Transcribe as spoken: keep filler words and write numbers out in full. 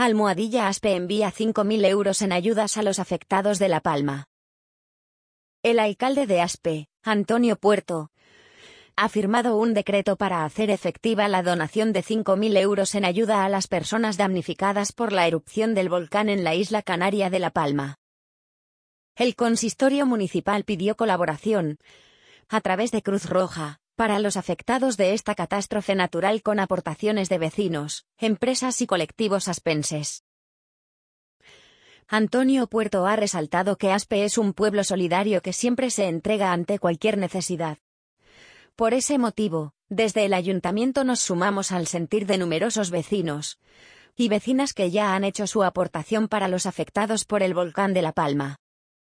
Almohadilla Aspe envía cinco mil euros en ayudas a los afectados de La Palma. El alcalde de Aspe, Antonio Puerto, ha firmado un decreto para hacer efectiva la donación de cinco mil euros en ayuda a las personas damnificadas por la erupción del volcán en la isla canaria de La Palma. El consistorio municipal pidió colaboración, a través de Cruz Roja, para los afectados de esta catástrofe natural con aportaciones de vecinos, empresas y colectivos aspenses. Antonio Puerto ha resaltado que Aspe es un pueblo solidario que siempre se entrega ante cualquier necesidad. Por ese motivo, desde el ayuntamiento nos sumamos al sentir de numerosos vecinos y vecinas que ya han hecho su aportación para los afectados por el volcán de La Palma.